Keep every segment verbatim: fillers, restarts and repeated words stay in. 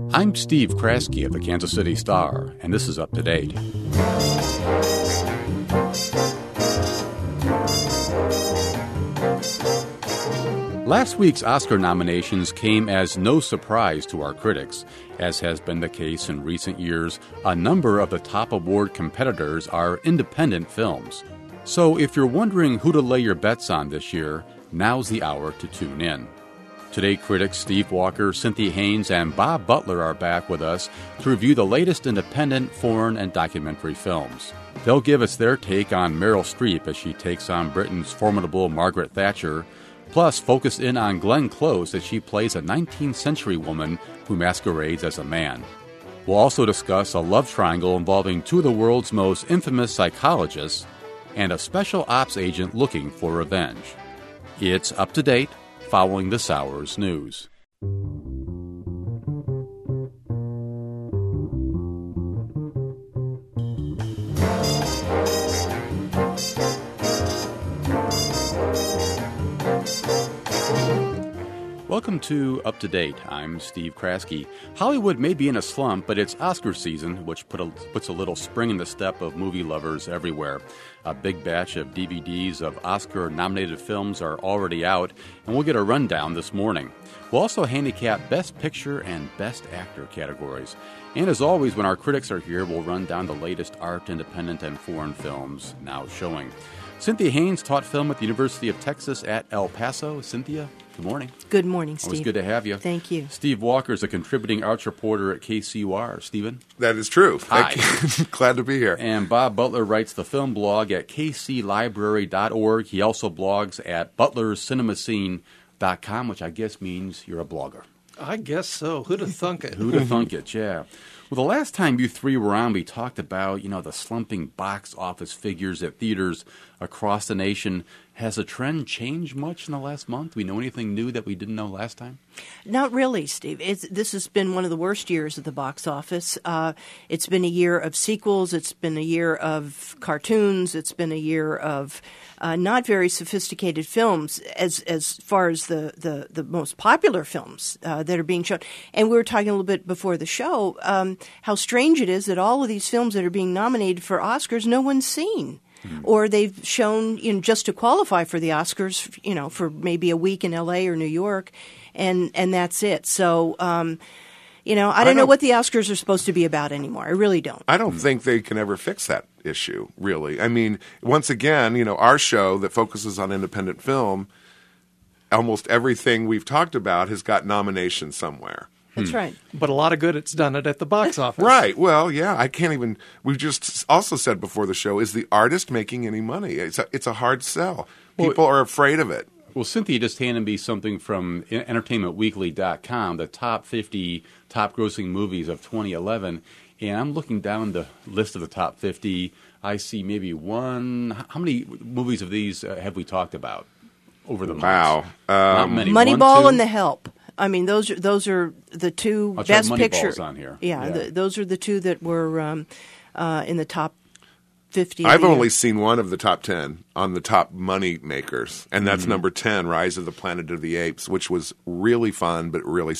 I'm Steve Kraske of the Kansas City Star, and this is Up to Date. Last week's Oscar nominations came as no surprise to our critics. As has been the case in recent years, a number of the top award competitors are independent films. So if you're wondering who to lay your bets on this year, now's the hour to tune in. Today, critics Steve Walker, Cynthia Haynes, and Bob Butler are back with us to review the latest independent, foreign, and documentary films. They'll give us their take on Meryl Streep as she takes on Britain's formidable Margaret Thatcher, plus focus in on Glenn Close as she plays a nineteenth century woman who masquerades as a man. We'll also discuss a love triangle involving two of the world's most infamous psychologists and a special ops agent looking for revenge. It's Up to Date, following this hour's news. Welcome to Up to Date. I'm Steve Kraske. Hollywood may be in a slump, but it's Oscar season, which put a, puts a little spring in the step of movie lovers everywhere. A big batch of D V Ds of Oscar-nominated films are already out, and we'll get a rundown this morning. We'll also handicap Best Picture and Best Actor categories. And as always, when our critics are here, we'll run down the latest art, independent, and foreign films now showing. Cynthia Haynes taught film at the University of Texas at El Paso. Cynthia, good morning. Good morning, Steve. Always good to have you. Thank you. Steve Walker is a contributing arts reporter at K C U R. Stephen? That is true. Hi. Glad to be here. And Bob Butler writes the film blog at k c library dot org. He also blogs at butler's cinema scene dot com, which I guess means you're a blogger. I guess so. Who'd have thunk it? Who'd have thunk it, yeah. Well, the last time you three were on, we talked about, you know, the slumping box office figures at theaters across the nation. Has the trend changed much in the last month? Do we know anything new that we didn't know last time? Not really, Steve. It's, this has been one of the worst years at the box office. Uh, it's been a year of sequels. It's been a year of cartoons. It's been a year of uh, not very sophisticated films as as far as the, the, the most popular films uh, that are being shown. And we were talking a little bit before the show um, how strange it is that all of these films that are being nominated for Oscars, no one's seen. Mm. Or they've shown, you know, just to qualify for the Oscars, you know, for maybe a week in L A or New York, and, and that's it. So, um, you know, I don't, I don't know what the Oscars are supposed to be about anymore. I really don't. I don't think they can ever fix that issue, really. I mean, once again, you know, our show that focuses on independent film, almost everything we've talked about has got nominations somewhere. That's right. But a lot of good it's done it at the box office. Right. Well, yeah, I can't even – we just also said before the show, is the artist making any money? It's a, it's a hard sell. People well, are afraid of it. Well, Cynthia just handed me something from entertainment weekly dot com, the top fifty top-grossing movies of twenty eleven, and I'm looking down the list of the top fifty. I see maybe one – how many movies of these uh, have we talked about over the months? Wow. Um, Not many. Moneyball One, and The Help. I mean, those are those are the two I'll best try picture. On here. Yeah, yeah. The, those are the two that were um, uh, in the top fifty. I've only seen one of the top ten on the top money makers, and that's mm-hmm. number ten, Rise of the Planet of the Apes, which was really fun but really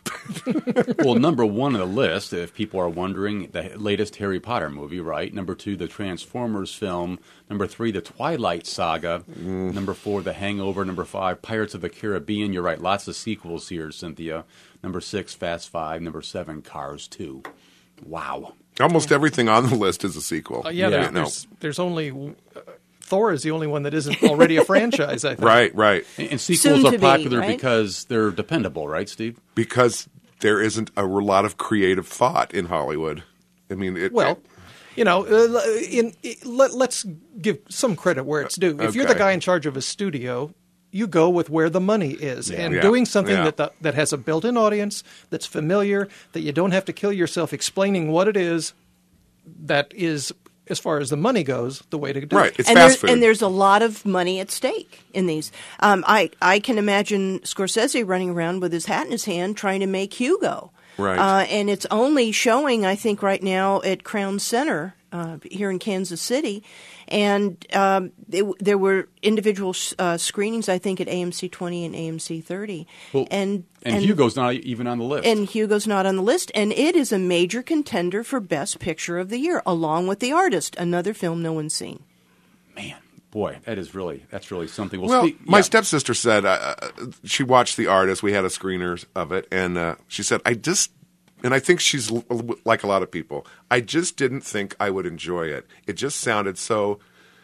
stupid. Well, number one on the list, if people are wondering, the latest Harry Potter movie, right? Number two, the Transformers film. Number three, the Twilight Saga. Mm. Number four, The Hangover. Number five, Pirates of the Caribbean. You're right, lots of sequels here, Cynthia. Number six, Fast Five. Number seven, Cars two. Wow. Almost everything on the list is a sequel. Uh, yeah, yeah. There, there's, there's only uh, Thor is the only one that isn't already a franchise, I think. Right, right. And, and sequels Soon are to popular be, right? because they're dependable, right, Steve? Because there isn't a lot of creative thought in Hollywood. I mean, it, well, it, you know, uh, in, in, let, let's give some credit where it's due. If okay. you're the guy in charge of a studio, you go with where the money is. Yeah. And Yeah. doing something Yeah. that the, that has a built-in audience, that's familiar, that you don't have to kill yourself explaining what it is, that is, as far as the money goes, the way to do right. it. It's and fast there's, food. and there's a lot of money at stake in these. Um, I I can imagine Scorsese running around with his hat in his hand trying to make Hugo. Right. Uh, and it's only showing, I think, right now at Crown Center uh, here in Kansas City. And um, it, there were individual uh, screenings, I think, at A M C twenty and A M C thirty. Well, and, and, and Hugo's not even on the list. And Hugo's not on the list. And it is a major contender for Best Picture of the Year, along with The Artist, another film no one's seen. Man, boy, that is really that's really something. Well, Well, speak, my yeah. stepsister said uh, she watched The Artist. We had a screener of it, and uh, she said, I just, and I think she's l- like a lot of people, I just didn't think I would enjoy it. It just sounded so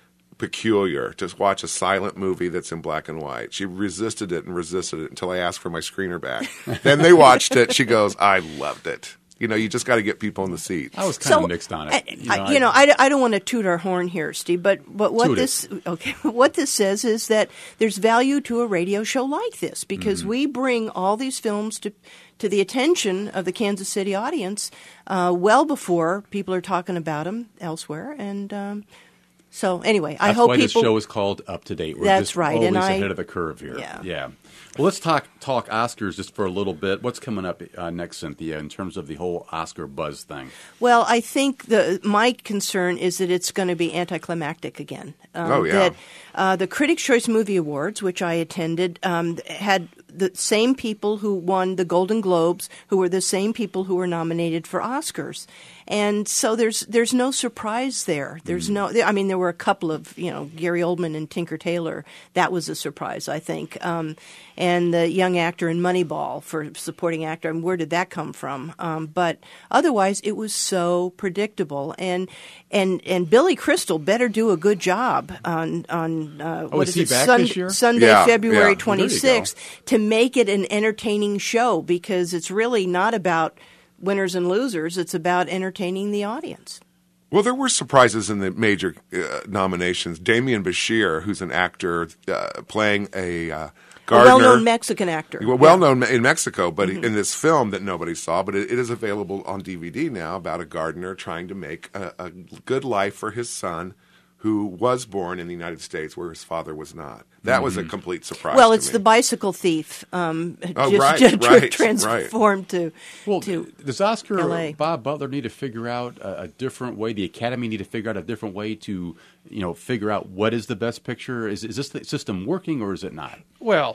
peculiar to watch a silent movie that's in black and white. She resisted it and resisted it until I asked for my screener back. Then they watched it. She goes, I loved it. You know, you just got to get people in the seat. I was kind of mixed on it. I, you know, I, you know I, I don't want to toot our horn here, Steve, but, but what Toot this it. okay, what this says is that there's value to a radio show like this because Mm-hmm. we bring all these films to to the attention of the Kansas City audience uh, well before people are talking about them elsewhere, and um, so anyway, I That's hope why people. this show is called Up to Date. We're That's just right, always and I- ahead of the curve here. Yeah. yeah. Well, let's talk talk Oscars just for a little bit. What's coming up uh, next, Cynthia, in terms of the whole Oscar buzz thing? Well, I think the my concern is that it's going to be anticlimactic again. Um, Oh, yeah. That uh, the Critics' Choice Movie Awards, which I attended, um, had the same people who won the Golden Globes, who were the same people who were nominated for Oscars, and so there's there's no surprise there. There's no, I mean, there were a couple of, you know, Gary Oldman and Tinker Tailor. That was a surprise, I think. Um, and the young actor in Moneyball for supporting actor. I mean, where did that come from? Um, but otherwise, it was so predictable. And and and Billy Crystal better do a good job on on uh, Oh, what is is he it back Sun- this year? Sunday, Yeah, February yeah. Well, twenty-sixth, to make it an entertaining show because it's really not about winners and losers. It's about entertaining the audience. Well, there were surprises in the major uh, nominations. Damian Bashir, who's an actor uh, playing a uh, A gardener. well-known Mexican actor. Well, well known in Mexico, but in this film that nobody saw, but it, it is available on D V D now about a gardener trying to make a, a good life for his son who was born in the United States where his father was not. That was a complete surprise Well, to it's me. the bicycle thief, um, Oh, just, right, just right, transformed to Well, to does Oscar L A. Bob Butler need to figure out a, a different way? The Academy need to figure out a different way to, you know, figure out what is the best picture? Is is this the system working or is it not? Well,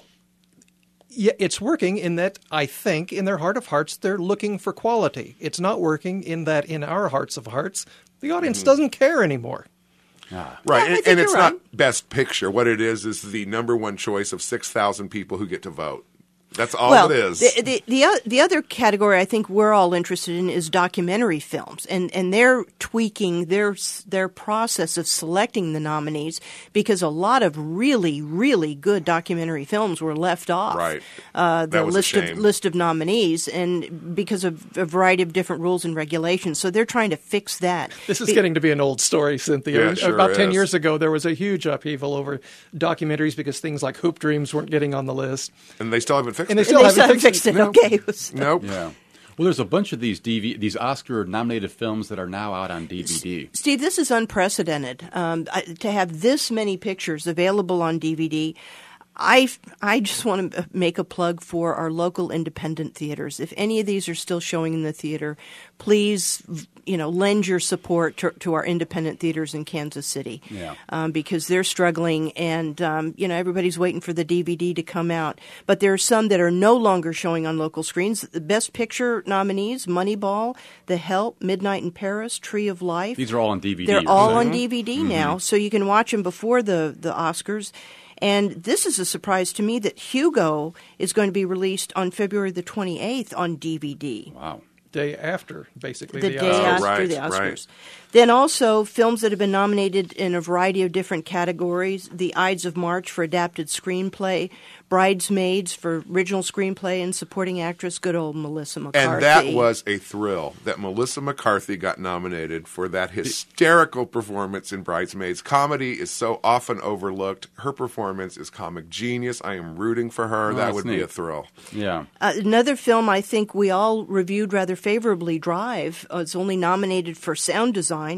yeah, it's working in that I think in their heart of hearts they're looking for quality. It's not working in that in our hearts of hearts the audience doesn't care anymore. Ah. Right, Yeah, I and, think and you're it's right. not best picture. What it is is the number one choice of six thousand people who get to vote. That's all well, it is. The, the, the, o- the other category I think we're all interested in is documentary films, and, and they're tweaking their s- their process of selecting the nominees because a lot of really, really good documentary films were left off Right. uh, the That was a list of shame. list of nominees, and because of a variety of different rules and regulations. So they're trying to fix that. This is Be- getting to be an old story, Cynthia. Yeah, it sure About ten is. years ago, there was a huge upheaval over documentaries because things like Hoop Dreams weren't getting on the list. and they still haven't fixed And they it. still and they haven't still fixed haven't it. fixed it. No. Okay. It was- Nope. Yeah. Well, there's a bunch of these D V these Oscar nominated films that are now out on D V D. Steve, this is unprecedented um, I- to have this many pictures available on D V D. I, I just want to make a plug for our local independent theaters. If any of these are still showing in the theater, please, you know, lend your support to, to our independent theaters in Kansas City, Yeah. um, because they're struggling, and um, you know, everybody's waiting for the D V D to come out. But there are some that are no longer showing on local screens. The Best Picture nominees: Moneyball, The Help, Midnight in Paris, Tree of Life. These are all on D V D. They're you're all saying? on D V D Mm-hmm. now, so you can watch them before the, the Oscars. And this is a surprise to me that Hugo is going to be released on February the twenty-eighth on D V D. Wow. Day after, basically. The the day Oscars. after right, the Oscars. right. Then also films that have been nominated in a variety of different categories: The Ides of March for adapted screenplay, Bridesmaids for original screenplay and supporting actress, good old Melissa McCarthy. And that was a thrill that Melissa McCarthy got nominated for that hysterical performance in Bridesmaids. Comedy is so often overlooked. Her performance is comic genius. I am rooting for her. Oh, that that's would neat. be a thrill. Yeah. Uh, another film I think we all reviewed rather favorably, Drive. Uh, it's only nominated for sound design.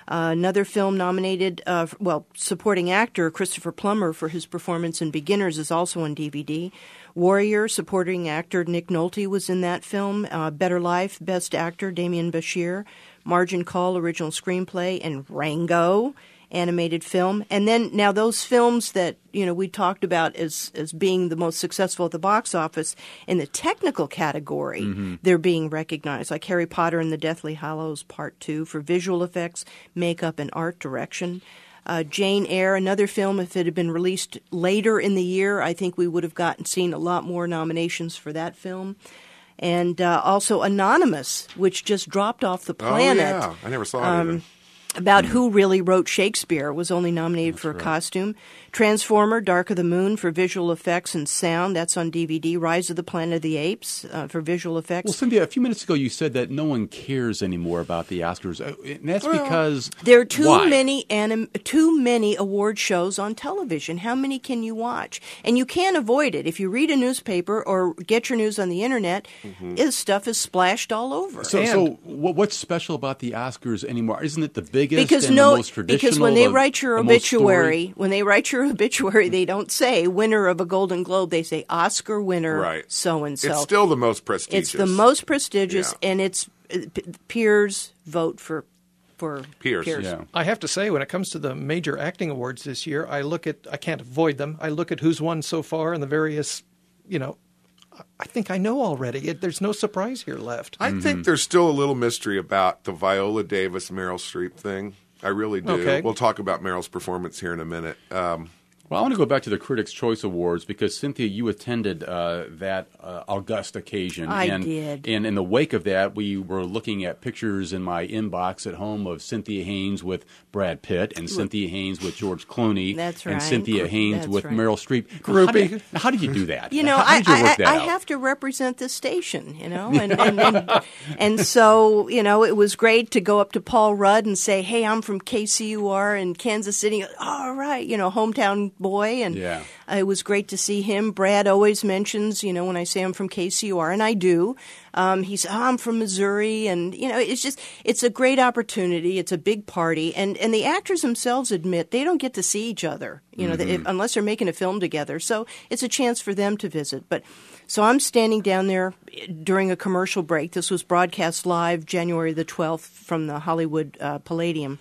Uh, another film nominated, uh, well, supporting actor Christopher Plummer for his performance in Beginners is also on D V D. Warrior, supporting actor Nick Nolte was in that film. Uh, Better Life, best actor Damian Bashir. Margin Call, original screenplay, and Rango, animated film. And then now those films that, you know, we talked about as as being the most successful at the box office, in the technical category, mm-hmm. they're being recognized, like Harry Potter and the Deathly Hallows Part two for visual effects, makeup, and art direction. Uh, Jane Eyre, another film, if it had been released later in the year, I think we would have gotten seen a lot more nominations for that film. And uh, also Anonymous, which just dropped off the planet. Oh, yeah. I never saw it um, either. About who really wrote Shakespeare, was only nominated That's for a right. costume. Transformer, Dark of the Moon for visual effects and sound. That's on D V D. Rise of the Planet of the Apes uh, for visual effects. Well, Cynthia, a few minutes ago you said that no one cares anymore about the Oscars, Uh, and that's Well, because There are too why? many anim- too many award shows on television. How many can you watch? And you can't avoid it. If you read a newspaper or get your news on the internet, Mm-hmm. this stuff is splashed all over. So, And- so what, what's special about the Oscars anymore? Isn't it the biggest because and no, the most traditional? because when they the- write your the most obituary, storied? when they write your obituary, they don't say winner of a Golden Globe. They say Oscar winner, Right. so and so. It's still the most prestigious. It's the most prestigious, Yeah. and it's uh, p- peers vote for for Peers. Yeah. I have to say, when it comes to the major acting awards this year, I look at, I can't avoid them. I look at who's won so far and the various, you know, I think I know already. It, there's no surprise here left. I think there's still a little mystery about the Viola Davis, Meryl Streep thing. I really do. Okay. We'll talk about Meryl's performance here in a minute. Um, Well, I want to go back to the Critics' Choice Awards because, Cynthia, you attended uh, that uh, august occasion. I and, did. And in the wake of that, we were looking at pictures in my inbox at home of Cynthia Haynes with Brad Pitt and Cynthia Haynes with George Clooney. That's And right. Cynthia Haynes That's with right. Meryl Streep. Groupie. How did, how did you do that? You know, how, how I, did you work I, that I out? have to represent this station, you know, and, and, and, and so, you know, it was great to go up to Paul Rudd and say, hey, I'm from K C U R in Kansas City. All right, you know, hometown boy. And Yeah. uh, it was great to see him. Brad always mentions, you know, when I say I'm from K C U R, and I do, um, he's, oh, I'm from Missouri. And, you know, it's just, it's a great opportunity. It's a big party. And, and the actors themselves admit they don't get to see each other, you know, they, if, unless they're making a film together. So it's a chance for them to visit. But so I'm standing down there during a commercial break. This was broadcast live January the twelfth from the Hollywood uh, Palladium.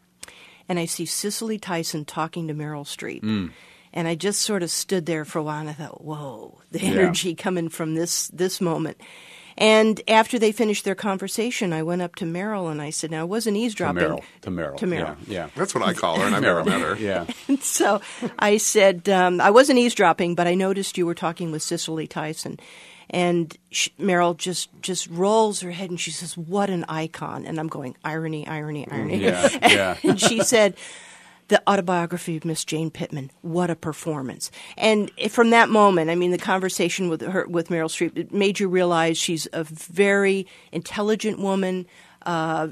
And I see Cicely Tyson talking to Meryl Streep. Mm. And I just sort of stood there for a while and I thought, whoa, the Yeah. energy coming from this this moment. And after they finished their conversation, I went up to Meryl and I said, now I wasn't to eavesdropping. Meryl. To Meryl. To Meryl. Yeah. yeah. that's what I call her, and I've never met her. Yeah. So I said, um, I wasn't eavesdropping, but I noticed you were talking with Cicely Tyson. And she, Meryl just, just rolls her head and she says, what an icon. And I'm going, irony, irony, irony. Yeah, yeah. And she said, the autobiography of Miss Jane Pittman, what a performance. And from that moment, I mean, the conversation with her, with Meryl Streep, it made you realize she's a very intelligent woman, uh,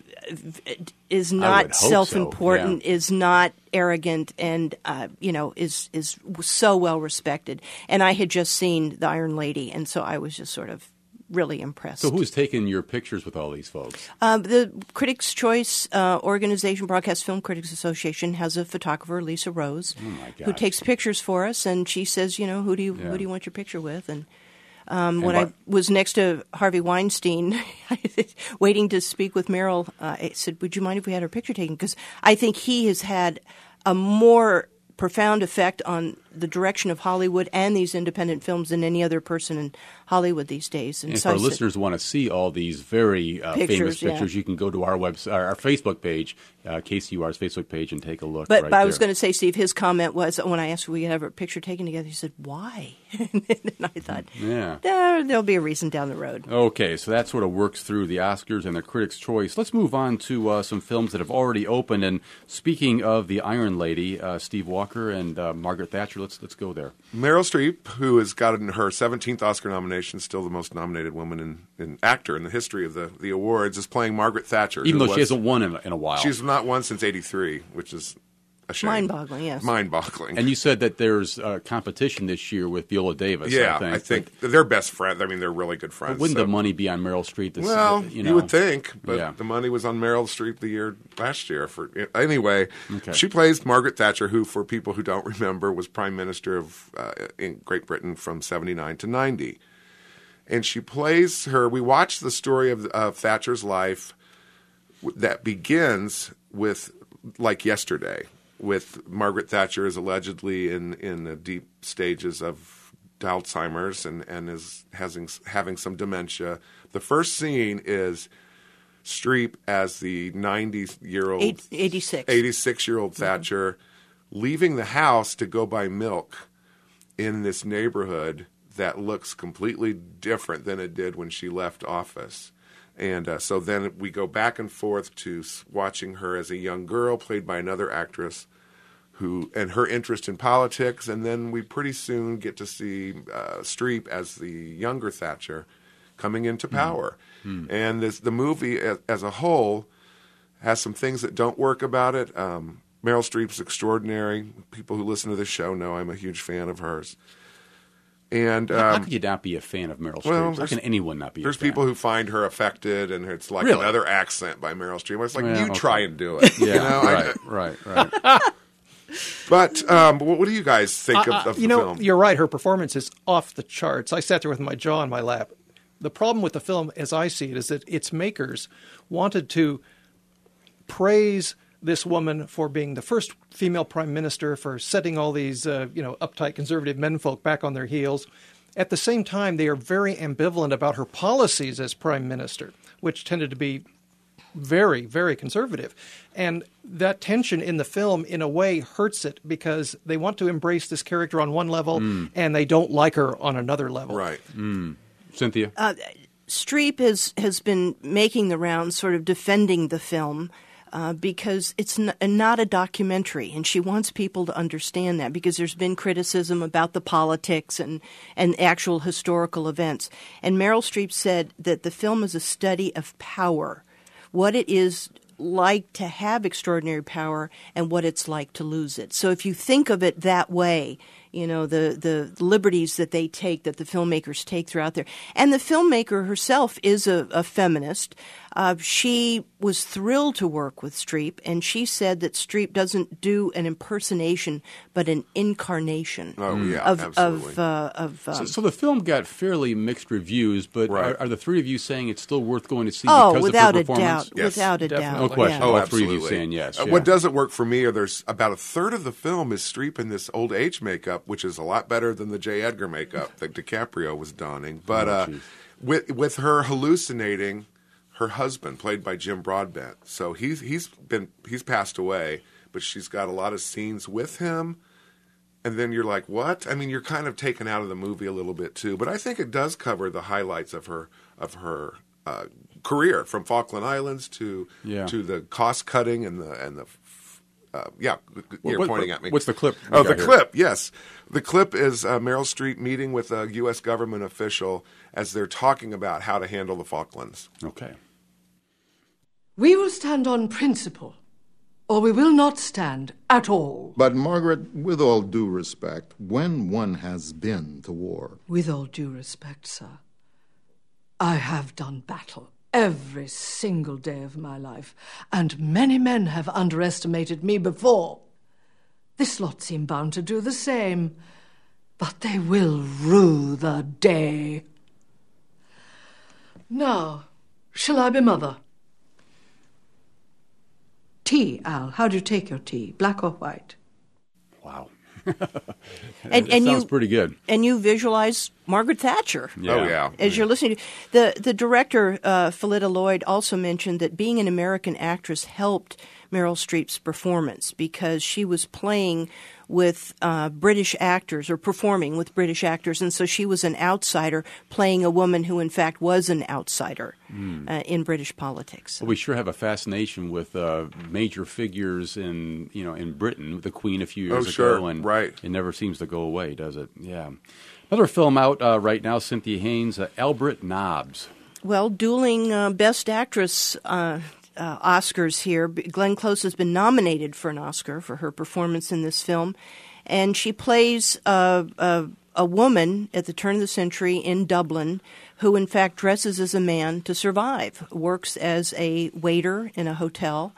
is I not would hope so, self-important, yeah. is not arrogant, and uh, you know, is is so well respected. And I had just seen The Iron Lady, and so I was just sort of really impressed. So who's taking your pictures with all these folks? Um, the Critics' Choice uh, organization, Broadcast Film Critics Association, has a photographer, Lisa Rose, Oh, my who gosh. takes pictures for us, and she says, you know, who do you Yeah. who do you want your picture with? And um, And when by- I was next to Harvey Weinstein, waiting to speak with Meryl, uh, I said, would you mind if we had our picture taken? Because I think he has had a more profound effect on the direction of Hollywood and these independent films than any other person in Hollywood these days. And if so our I said- listeners want to see all these very uh, Pictures, famous yeah. pictures, you can go to our website, our, our Facebook page, uh, K C U R's Facebook page, and take a look. But, right but I was there. going to say, Steve, his comment was when I asked if we could have a picture taken together, he said, why? And I thought, Yeah. there, there'll be a reason down the road. Okay, so that sort of works through the Oscars and the Critics' Choice. Let's move on to uh, some films that have already opened. And speaking of the Iron Lady, uh, Steve Walker and uh, Margaret Thatcher, let's let's go there. Meryl Streep, who has gotten her seventeenth Oscar nomination, still the most nominated woman in, in actor in the history of the, the awards, is playing Margaret Thatcher. Even who though she was- hasn't won in, a- in a while. She's not won since eighty-three, which is a shame. Mind-boggling, yes. Mind-boggling. And you said that there's uh, competition this year with Viola Davis. yeah, I think, I think they're best friends. I mean, they're really good friends. But wouldn't so. the money be on Meryl Streep? This, Well, you, you, know? would think, but Yeah. the money was on Meryl Streep the year last year. For anyway, Okay. she plays Margaret Thatcher, who, for people who don't remember, was Prime Minister of uh, in Great Britain from seventy-nine to ninety. And she plays her. We watch the story of, of Thatcher's life that begins with, like yesterday, with Margaret Thatcher is allegedly in, in the deep stages of Alzheimer's and, and is having, having some dementia. The first scene is Streep as the ninety-year-old, Eight, eighty-six. eighty-six-year-old Thatcher leaving the house to go buy milk in this neighborhood that looks completely different than it did when she left office. And uh, so then we go back and forth to s- watching her as a young girl, played by another actress, who and her interest in politics. And then we pretty soon get to see uh, Streep as the younger Thatcher coming into power. Mm. And this, the movie as, as a whole has some things that don't work about it. Um, Meryl Streep's extraordinary. People who listen to this show know I'm a huge fan of hers. And um, how could you not be a fan of Meryl Streep? well, How can anyone not be? There's a fan? people who find her affected, and it's like Really? another accent by Meryl Streep. It's like, Yeah, you okay. try and do it. Yeah, you know? I- right, right, right. but um, what, what do you guys think Uh, of, uh, of the you know, film? you're right. Her performance is off the charts. I sat there with my jaw in my lap. The problem with the film, as I see it, is that its makers wanted to praise this woman for being the first female prime minister, for setting all these, uh, you know, uptight conservative menfolk back on their heels. At the same time, they are very ambivalent about her policies as prime minister, which tended to be very, very conservative. And that tension in the film, in a way, hurts it because they want to embrace this character on one level Mm. and they don't like her on another level. Right. Cynthia? Uh, Streep has, has been making the rounds, sort of defending the film uh, because it's n- not a documentary, and she wants people to understand that because there's been criticism about the politics and, and actual historical events. And Meryl Streep said that the film is a study of power, what it is like to have extraordinary power and what it's like to lose it. So if you think of it that way, you know, the, the liberties that they take, that the filmmakers take throughout there. And the filmmaker herself is a, a feminist. Uh, she was thrilled to work with Streep, and she said that Streep doesn't do an impersonation, but an incarnation Oh, yeah, of absolutely. of uh, of. Um, So, so the film got fairly mixed reviews, but Right. are, are the three of you saying it's still worth going to see oh, because without of her a performance? doubt, Yes. without a Definitely. doubt. No question. Yeah. Oh, Oh, three of you absolutely. saying yes. Uh, yeah. What doesn't work for me are there's about a third of the film is Streep in this old age makeup, which is a lot better than the J. Edgar makeup that DiCaprio was donning. But Oh, uh, geez. with with her hallucinating her husband, played by Jim Broadbent. So he's he's been he's passed away, but she's got a lot of scenes with him. And then you're like, what? I mean, you're kind of taken out of the movie a little bit too. But I think it does cover the highlights of her of her uh, career, from Falkland Islands to Yeah. to the cost cutting and the and the uh, yeah. You're what- pointing what- at me. what's the clip we Oh, got the here? clip. Yes, the clip is uh, Meryl Streep meeting with a U S government official as they're talking about how to handle the Falklands. Okay. We will stand on principle, or we will not stand at all. But, Margaret, with all due respect, when one has been to war, With all due respect, sir, I have done battle every single day of my life, and many men have underestimated me before. This lot seem bound to do the same, but they will rue the day. Now, shall I be mother? Tea, Al. How do you take your tea? Black or white? Wow. And, That and sounds you pretty good. and you visualize Margaret Thatcher. Yeah. Oh yeah. As you're listening to the the director, uh, Phyllida Lloyd, also mentioned that being an American actress helped Meryl Streep's performance because she was playing with uh, British actors or performing with British actors, and so she was an outsider playing a woman who, in fact, was an outsider uh, in British politics. Well, we sure have a fascination with uh, major figures in you know in Britain, the Queen a few years Oh, sure. ago, and Right. it never seems to go away, does it? Yeah. Another film out uh, right now, Cynthia Haynes, uh, Albert Nobbs. Well, dueling uh, Best Actress uh, uh, Oscars here. Glenn Close has been nominated for an Oscar for her performance in this film, and she plays a, a, a woman at the turn of the century in Dublin who, in fact, dresses as a man to survive, works as a waiter in a hotel,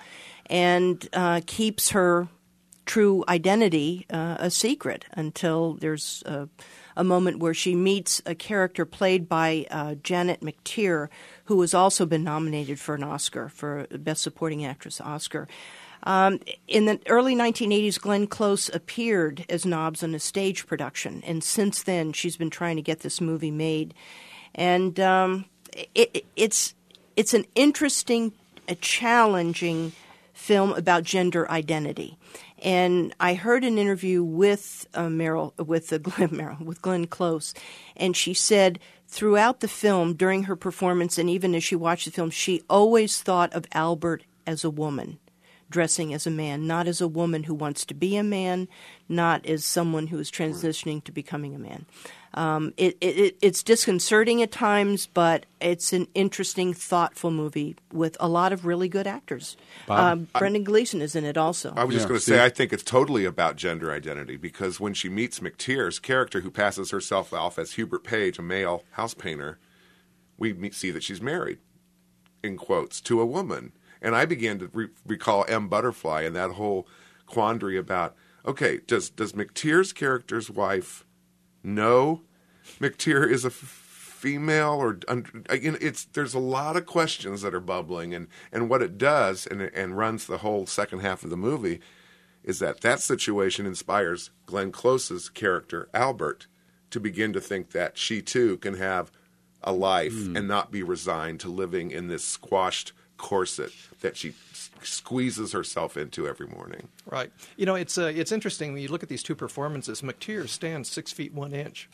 and uh, keeps her true identity uh, a secret until there's a, a moment where she meets a character played by uh, Janet McTeer, who has also been nominated for an Oscar, for Best Supporting Actress Oscar. Um, in the early nineteen eighties, Glenn Close appeared as Nobbs in a stage production, and since then she's been trying to get this movie made. And um, it, it's it's an interesting, a challenging film about gender identity. And I heard an interview with uh, Meryl, with uh, Glenn, Meryl, with Glenn Close, and she said throughout the film, during her performance, and even as she watched the film, she always thought of Albert as a woman, dressing as a man, not as a woman who wants to be a man, not as someone who is transitioning to becoming a man. Um, it, it, it's disconcerting at times, but it's an interesting, thoughtful movie with a lot of really good actors. Um, Brendan Gleeson is in it also. I was just Yeah, going to see? say, I think it's totally about gender identity, because when she meets McTeer's character, who passes herself off as Hubert Page, a male house painter, we meet, see that she's married, in quotes, to a woman. And I began to re- recall M. Butterfly and that whole quandary about, okay, does does McTeer's character's wife know McTeer is a f- female, or you know, it's there's a lot of questions that are bubbling, and, and what it does and and runs the whole second half of the movie is that that situation inspires Glenn Close's character Albert to begin to think that she too can have a life mm. and not be resigned to living in this squashed corset that she s- squeezes herself into every morning. Right. You know, it's uh, it's interesting when you look at these two performances. McTeer stands six feet one inch,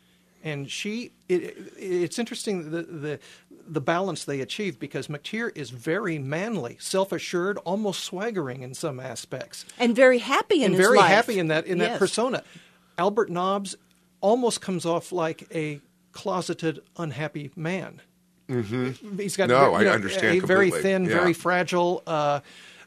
and she. It, it, it's interesting the, the the balance they achieve, because McTeer is very manly, self-assured, almost swaggering in some aspects, And very happy in and his very life. happy in that in that Yes. persona. Albert Nobbs almost comes off like a closeted, unhappy man. Mm-hmm. He's got No, you know, I understand a very completely. thin, Yeah. very fragile. Uh,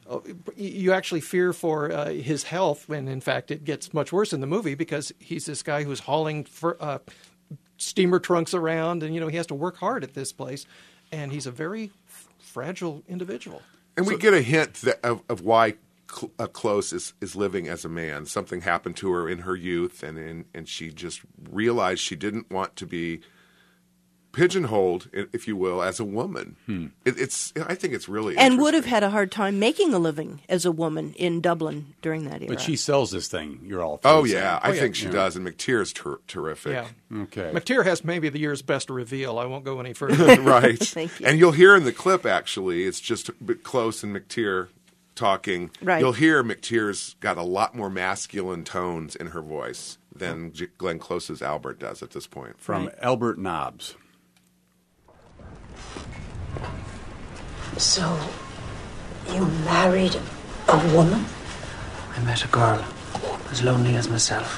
you actually fear for uh, his health, when in fact it gets much worse in the movie, because he's this guy who's hauling for, uh, steamer trunks around, and you know he has to work hard at this place, and he's a very f- fragile individual. And we get a hint that, of, of why Cl- uh, Close is, is living as a man. Something happened to her in her youth, and, and, and she just realized she didn't want to be pigeonholed, if you will, as a woman. Hmm. It, it's I think it's really And would have interesting. had a hard time making a living as a woman in Dublin during that era. But she sells this thing, you're all Oh, saying. yeah, I yeah. think she Yeah. does, and McTeer is ter- terrific. Yeah. Okay. McTeer has maybe the year's best reveal. I won't go any further. Right. Thank you. And you'll hear in the clip, actually, it's just a bit Close and McTeer talking. Right. You'll hear McTeer's got a lot more masculine tones in her voice than G- Glenn Close's Albert does at this point. From Right. Albert Nobbs. So, you married a woman? I met a girl as lonely as myself.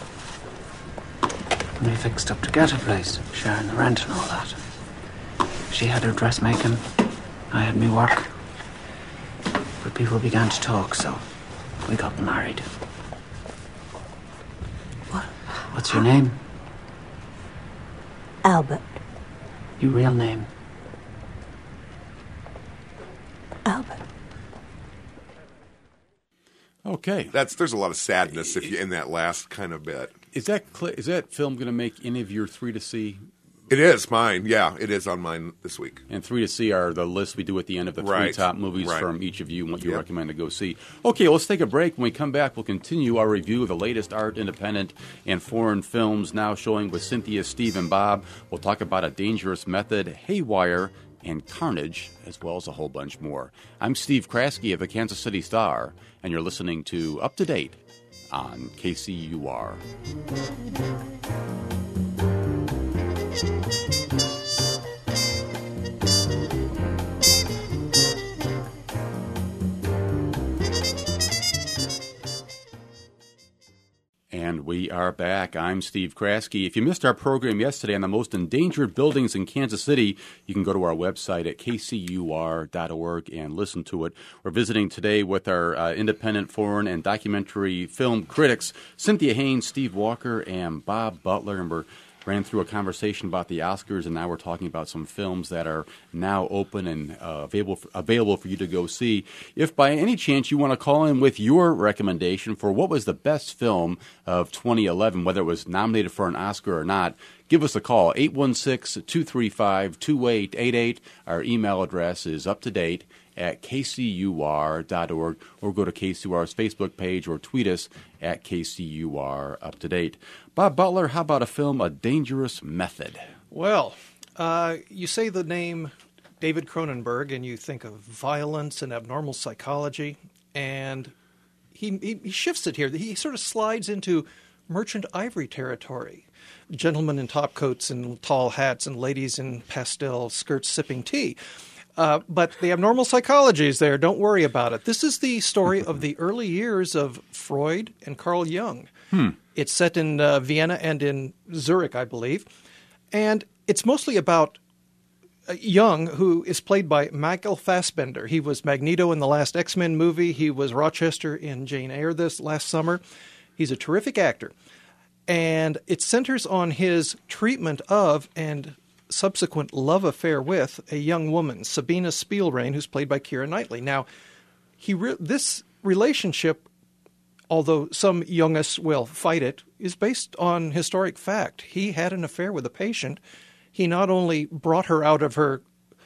And we fixed up to get a place, sharing the rent and all that. She had her dressmaking, I had me work. But people began to talk, so we got married. What? What's your name? Albert. Your real name? Albert. Okay. That's there's a lot of sadness if you in that last kind of bit. Is that cl- is that film going to make any of your three to see? It is mine. Yeah, it is on mine this week. And three to see are the list we do at the end of the three Right. top movies Right. from each of you and what you Yep. recommend to go see. Okay, let's take a break. When we come back, we'll continue our review of the latest art, independent, and foreign films now showing with Cynthia, Steve, and Bob. We'll talk about A Dangerous Method, Haywire, and Carnage, as well as a whole bunch more. I'm Steve Kraske of the Kansas City Star, and you're listening to Up to Date on K C U R. And We are back. I'm Steve Kraske. If you missed our program yesterday on the most endangered buildings in Kansas City, you can go to our website at k c u r dot org and listen to it. We're visiting today with our uh, independent foreign and documentary film critics, Cynthia Haynes, Steve Walker, and Bob Butler, and we're ran through a conversation about the Oscars, and now we're talking about some films that are now open and uh, available for, available for you to go see. If by any chance you want to call in with your recommendation for what was the best film of twenty eleven, whether it was nominated for an Oscar or not, give us a call, eight one six, two three five, two eight eight eight. Our email address is up to date at k c u r dot org, or go to K C U R's Facebook page or tweet us at K C U R Up to Date. Bob Butler, how about a film, A Dangerous Method? Well, uh, you say the name David Cronenberg and you think of violence and abnormal psychology, and he, he, he shifts it here. He sort of slides into Merchant Ivory territory. Gentlemen in top coats and tall hats and ladies in pastel skirts sipping tea. Uh, but the abnormal psychology is there. Don't worry about it. This is the story of the early years of Freud and Carl Jung. Hmm. It's set in uh, Vienna and in Zurich, I believe. And it's mostly about uh, Jung, who is played by Michael Fassbender. He was Magneto in the last X-Men movie. He was Rochester in Jane Eyre this last summer. He's a terrific actor. And it centers on his treatment of and subsequent love affair with a young woman, Sabina Spielrein, who's played by Keira Knightley. Now, he re- this relationship, although some Jungists will fight it, is based on historic fact. He had an affair with a patient. He not only brought her out of her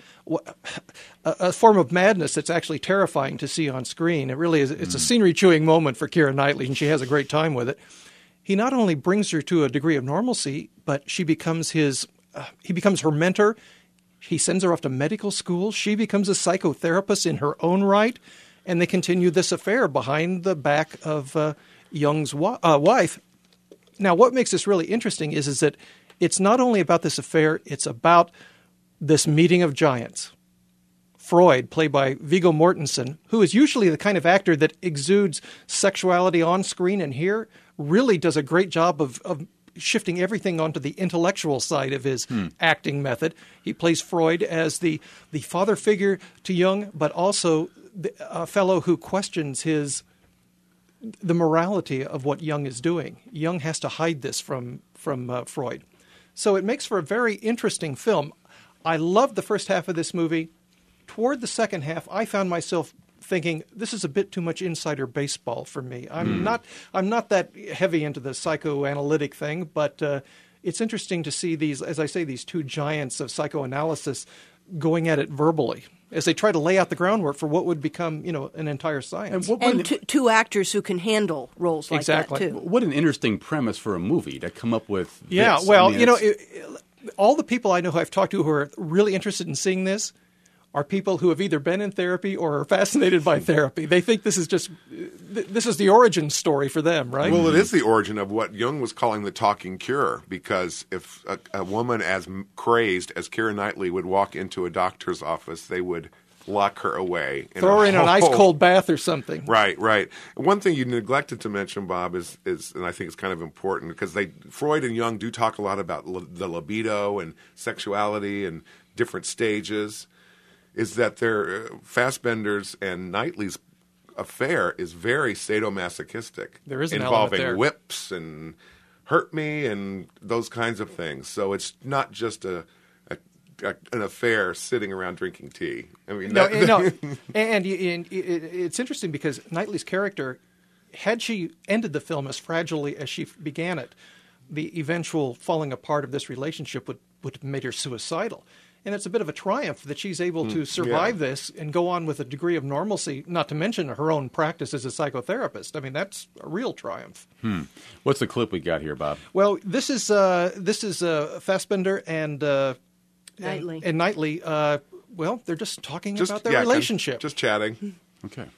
a, a form of madness that's actually terrifying to see on screen. It really is. It's mm. a scenery-chewing moment for Keira Knightley, and she has a great time with it. He not only brings her to a degree of normalcy, but she becomes his Uh, he becomes her mentor. He sends her off to medical school. She becomes a psychotherapist in her own right. And they continue this affair behind the back of uh, Jung's wa- uh, wife. Now, what makes this really interesting is, is that it's not only about this affair, it's about this meeting of giants. Freud, played by Viggo Mortensen, who is usually the kind of actor that exudes sexuality on screen, and here really does a great job of, of shifting everything onto the intellectual side of his hmm. acting method. He plays Freud as the, the father figure to Jung, but also the, a fellow who questions his the morality of what Jung is doing. Jung has to hide this from, from uh, Freud. So it makes for a very interesting film. I loved the first half of this movie. Toward the second half, I found myself thinking, this is a bit too much insider baseball for me. I'm mm. not I'm not that heavy into the psychoanalytic thing, but uh, it's interesting to see these, as I say, these two giants of psychoanalysis going at it verbally as they try to lay out the groundwork for what would become, you know, an entire science. And, and two, two actors who can handle roles like exactly. that, too. What an interesting premise for a movie to come up with this. Yeah, well, I mean, you know, it, it, all the people I know who I've talked to who are really interested in seeing this are people who have either been in therapy or are fascinated by therapy. They think this is just this is the origin story for them, right? Well, it is the origin of what Jung was calling the talking cure, because if a, a woman as crazed as Keira Knightley would walk into a doctor's office, they would lock her away. In Throw her in an ice-cold bath or something. Right, right. One thing you neglected to mention, Bob, is, is and I think it's kind of important, because they Freud and Jung do talk a lot about li- the libido and sexuality and different stages, is that their uh, Fassbender's and Knightley's affair is very sadomasochistic. There is an involving element there. whips and hurt me and those kinds of things. So it's not just a, a, a an affair sitting around drinking tea. I mean, no, that, no. And, and it's interesting because Knightley's character, had she ended the film as fragilely as she began it, the eventual falling apart of this relationship would, would have made her suicidal. And it's a bit of a triumph that she's able to survive yeah. this and go on with a degree of normalcy, not to mention her own practice as a psychotherapist. I mean, that's a real triumph. Hmm. What's the clip we got here, Bob? Well, this is uh, this is uh, Fassbender and uh, Knightley. And, and Knightley. Uh, well, they're just talking just, about their yeah, relationship. Just chatting. Okay.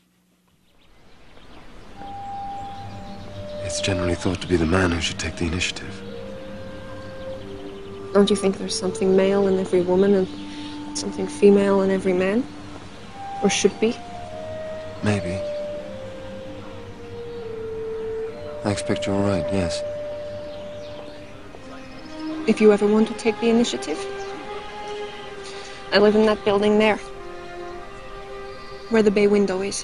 It's generally thought to be the man who should take the initiative. Don't you think there's something male in every woman and something female in every man? Or should be? Maybe. I expect you're all right, yes. If you ever want to take the initiative, I live in that building there, where the bay window is.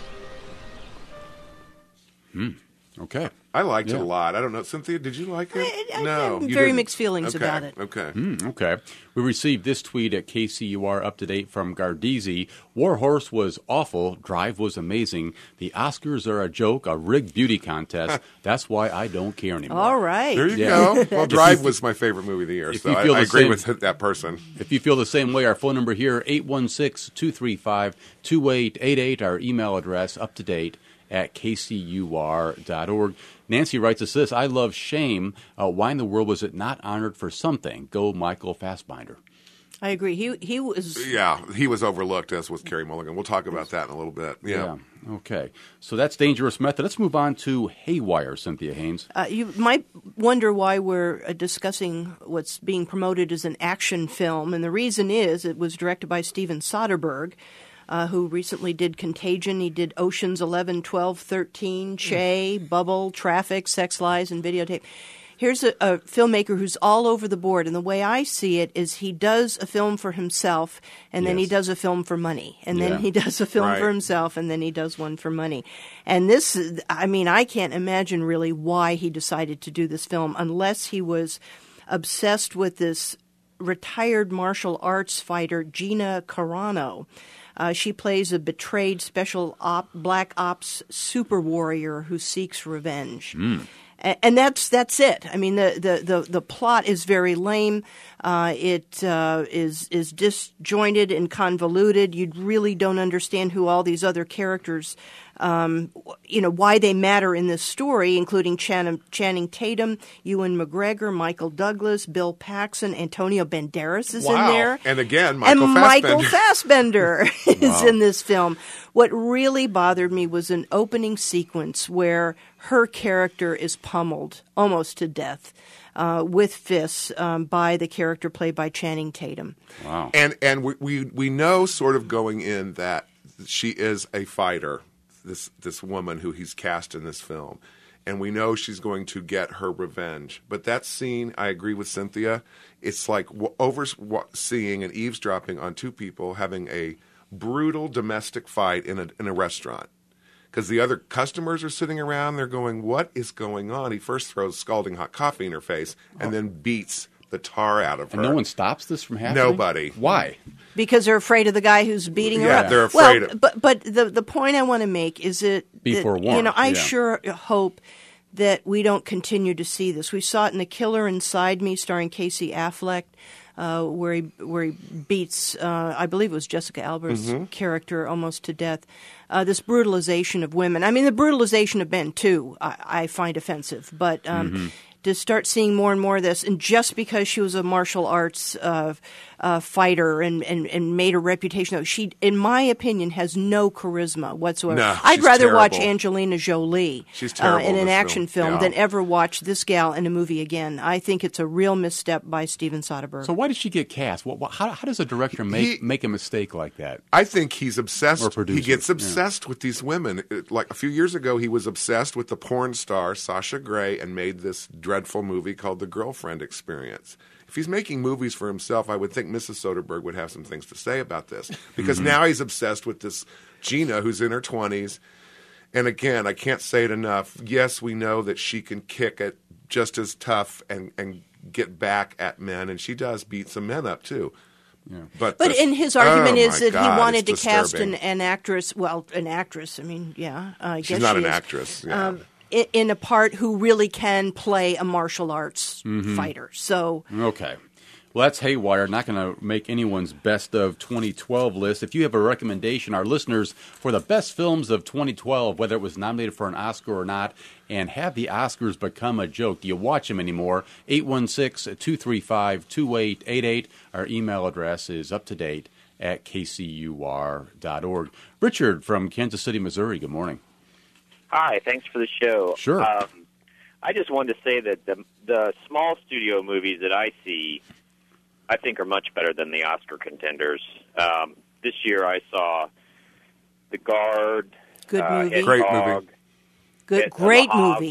Hmm. Okay. I liked Yeah. it a lot. I don't know. Cynthia, did you like it? I- I no. have you very didn't. mixed feelings Okay, about it. Okay. Hmm, okay. We received this tweet at K C U R Up to Date from Gardezi. Warhorse was awful. Drive was amazing. The Oscars are a joke, a rigged beauty contest. That's why I don't care anymore. All right. There you Yeah. go. Well, If Drive you- was my favorite movie of the year, if so you I, feel I the agree same- with that person. If you feel the same way, our phone number here, eight one six, two three five, two eight eight eight. Our email address, up to date at k c u r dot org. Nancy writes us this: I love Shame. Uh, why in the world was it not honored for something? Go Michael Fassbinder. I agree. He he was. Yeah, he was overlooked, as was Carey Mulligan. We'll talk about that in a little bit. Yeah. Yeah. Okay. So that's Dangerous Method. Let's move on to Haywire, Cynthia Haynes. Uh, you might wonder why we're uh, discussing what's being promoted as an action film, and the reason is it was directed by Steven Soderbergh, uh, who recently did Contagion. He did Oceans eleven, twelve, thirteen, Che, Bubble, Traffic, Sex Lies, and Videotape. Here's a, a filmmaker who's all over the board, and the way I see it is he does a film for himself, and then he Yes. does a film for money, and Yeah. then he does a film Right. for himself, and then he does one for money. And this, is- I mean, I can't imagine really why he decided to do this film unless he was obsessed with this retired martial arts fighter, Gina Carano. Uh, she plays a betrayed special op, black ops super warrior who seeks revenge. A- And that's that's it. I mean, the, the, the, the plot is very lame. Uh, it uh, is is disjointed and convoluted. You really don't understand who all these other characters, um, you know, why they matter in this story, including Channing, Channing Tatum, Ewan McGregor, Michael Douglas, Bill Paxton, Antonio Banderas is Wow. in there. And again, Michael and Fassbender. Michael Fassbender is in this film. What really bothered me was an opening sequence where her character is pummeled almost to death uh, with fists um, by the character played by Channing Tatum. Wow. And and we, we we know sort of going in that she is a fighter, this this woman who he's cast in this film, and we know she's going to get her revenge. But that scene, I agree with Cynthia. It's like w- overseeing and eavesdropping on two people having a brutal domestic fight in a in a restaurant. Because the other customers are sitting around, they're going, "What is going on?" He first throws scalding hot coffee in her face, and then beats the tar out of her. And no one stops this from happening? Nobody. Why? Because they're afraid of the guy who's beating her Yeah, up. they're afraid Well, of- but but the the point I want to make is that Be that, forewarned, You know, I yeah. sure hope that we don't continue to see this. We saw it in The Killer Inside Me, starring Casey Affleck, uh, where he where he beats, uh, I believe it was Jessica Alba's Mm-hmm. character almost to death. Uh, this brutalization of women. I mean, the brutalization of men too. I, I find offensive, but. Um, Mm-hmm. To start seeing more and more of this, and just because she was a martial arts uh, uh, fighter and, and, and made a reputation, she, in my opinion, has no charisma whatsoever. No, I'd she's rather watch terrible. Angelina Jolie She's uh, terrible in in an this action film. film, Yeah. than ever watch this gal in a movie again. I think it's a real misstep by Steven Soderbergh. So why did she get cast? What, what, how, how does a director make, He- make a mistake like that? I think he's obsessed. Or producer, He gets yeah. obsessed with these women. It- Like a few years ago, he was obsessed with the porn star Sasha Grey and made this dreadful movie called The Girlfriend Experience. If he's making movies for himself, I would think Missus Soderbergh would have some things to say about this. Because Mm-hmm. now he's obsessed with this Gina who's in her twenties. And again, I can't say it enough. Yes, we know that she can kick it just as tough and, and get back at men. And she does beat some men up, too. Yeah. But, But the- in his argument oh is my that God, he wanted to it's cast an, disturbing. an actress. Well, an actress. I mean, yeah, uh, I She's guess not she an is, actress. Yeah. Um, in, in a part who really can play a martial arts Mm-hmm. fighter. So Okay. Well, that's Haywire. Not going to make anyone's best of twenty twelve list. If you have a recommendation, our listeners, for the best films of twenty twelve, whether it was nominated for an Oscar or not, and have the Oscars become a joke, do you watch them anymore? eight one six, two three five, two eight eight eight. Our email address is up to date at k c u r dot org. Richard from Kansas City, Missouri. Good morning. Hi, thanks for the show. Sure. Um, I just wanted to say that the the small studio movies that I see, I think are much better than the Oscar contenders. Um, this year I saw The Guard. Good uh, movie. Hedgehog, Great movie. good, Hit- great The Hobbs, movie. that-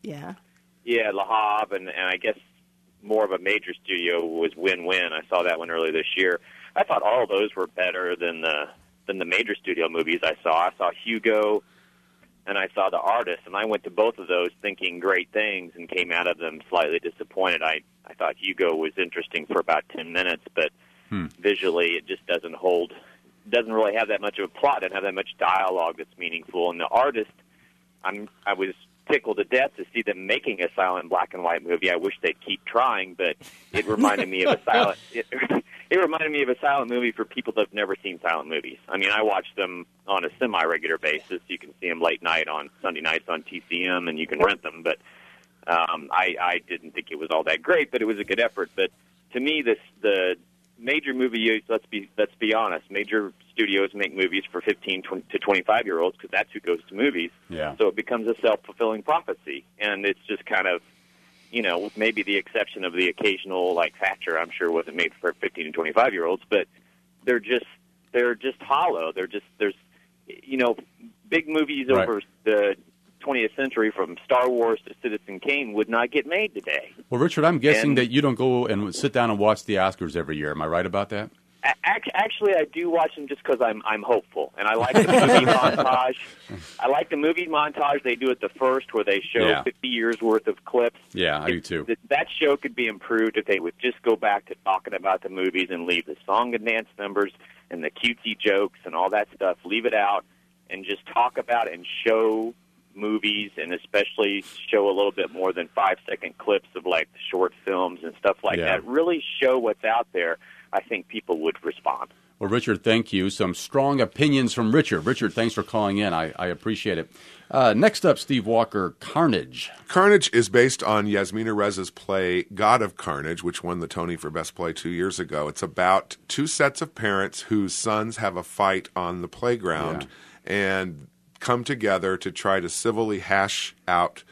Yeah. Yeah, Le Havre, and, and I guess more of a major studio was Win-Win. I saw that one earlier this year. I thought all of those were better than the than the major studio movies I saw. I saw Hugo, and I saw The Artist, and I went to both of those thinking great things and came out of them slightly disappointed. I, I thought Hugo was interesting for about ten minutes, but hmm. visually it just doesn't hold, doesn't really have that much of a plot, doesn't have that much dialogue that's meaningful. And The Artist, I'm, I was tickled to death to see them making a silent black and white movie. I wish they'd keep trying, but it reminded me of a silent. It, it reminded me of a silent movie for people that have never seen silent movies. I mean, I watch them on a semi-regular basis. You can see them late night on Sunday nights on T C M, and you can rent them. But um, I, I didn't think it was all that great, but it was a good effort. But to me, this the major movie. Let's be let's be honest. Major studios make movies for fifteen to twenty-five year olds because that's who goes to movies. Yeah. So it becomes a self-fulfilling prophecy, and it's just kind of, you know, maybe the exception of the occasional, like Thatcher, I'm sure wasn't made for fifteen to twenty-five year olds, but they're just they're just hollow. They're just there's, you know, big movies Right. over the twentieth century from Star Wars to Citizen Kane would not get made today. Well, Richard, I'm guessing And- that you don't go and sit down and watch the Oscars every year. Am I right about that? Ac- Actually, I do watch them just because I'm I'm hopeful, and I like the movie montage. I like the movie montage they do at the first, where they show Yeah. fifty years worth of clips. Yeah, I do It- too. th- That show could be improved if they would just go back to talking about the movies and leave the song and dance numbers and the cutesy jokes and all that stuff. Leave it out and just talk about and show movies, and especially show a little bit more than five second clips of like the short films and stuff like Yeah. that. Really show what's out there. I think people would respond. Well, Richard, thank you. Some strong opinions from Richard. Richard, thanks for calling in. I, I appreciate it. Uh, next up, Steve Walker, Carnage. Carnage is based on Yasmina Reza's play God of Carnage, which won the Tony for Best Play two years ago. It's about two sets of parents whose sons have a fight on the playground and come together to try to civilly hash out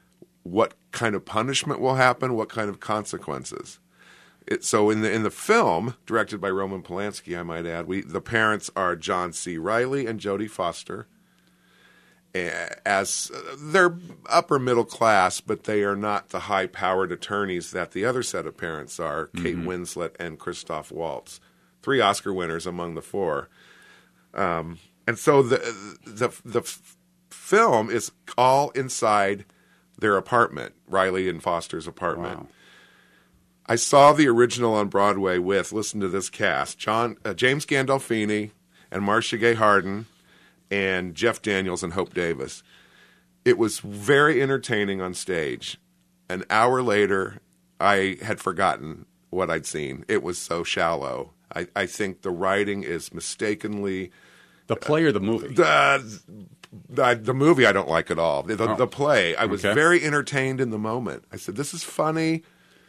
what kind of punishment will happen, what kind of consequences. It, so in the in the film, directed by Roman Polanski, I might add, we the parents are John C. Reilly and Jodie Foster. As uh, they're upper middle class, but they are not the high-powered attorneys that the other set of parents are, mm-hmm. Kate Winslet and Christoph Waltz, three Oscar winners among the four. Um, and so the the the f- film is all inside their apartment, Reilly and Foster's apartment. Wow. I saw the original on Broadway with, listen to this cast, John uh, James Gandolfini and Marcia Gay Harden and Jeff Daniels and Hope Davis. It was very entertaining on stage. An hour later, I had forgotten what I'd seen. It was so shallow. I, I think the writing is mistakenly... The play or the movie? The, the, the movie I don't like at all. The, Oh. the play, I was Okay. very entertained in the moment. I said, this is funny.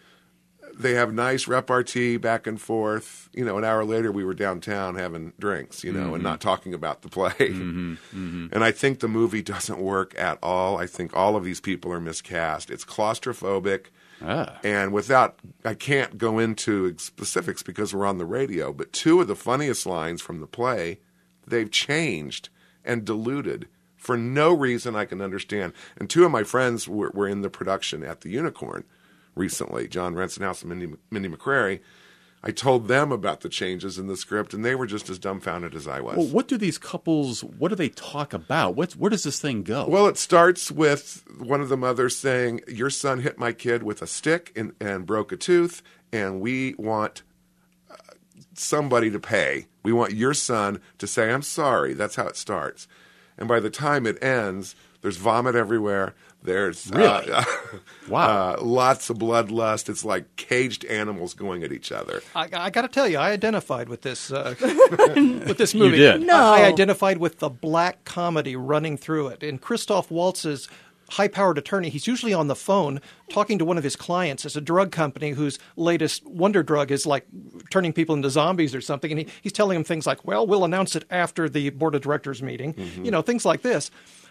They have nice repartee back and forth. You know, an hour later we were downtown having drinks, you know, Mm-hmm. and not talking about the play. Mm-hmm. Mm-hmm. And I think the movie doesn't work at all. I think all of these people are miscast. It's claustrophobic. Ah. And without, I can't go into specifics because we're on the radio, but two of the funniest lines from the play, they've changed and diluted for no reason I can understand. And two of my friends were, were in the production at the Unicorn recently, John Rensenhouse and Mindy, Mindy McCrary. I told them about the changes in the script, and they were just as dumbfounded as I was. Well, what do these couples, what do they talk about? What's, where does this thing go? Well, it starts with one of the mothers saying, your son hit my kid with a stick and, and broke a tooth, and we want uh, somebody to pay. We want your son to say, I'm sorry. That's how it starts. And by the time it ends, there's vomit everywhere. There's Really? uh, Wow. uh, lots of bloodlust. It's like caged animals going at each other. I, I got to tell you, I identified with this uh, with this movie. did? No. I, I identified with the black comedy running through it. And Christoph Waltz's high-powered attorney, he's usually on the phone talking to one of his clients as a drug company whose latest wonder drug is like turning people into zombies or something. And he, he's telling him things like, well, we'll announce it after the board of directors meeting, Mm-hmm. you know, things like this.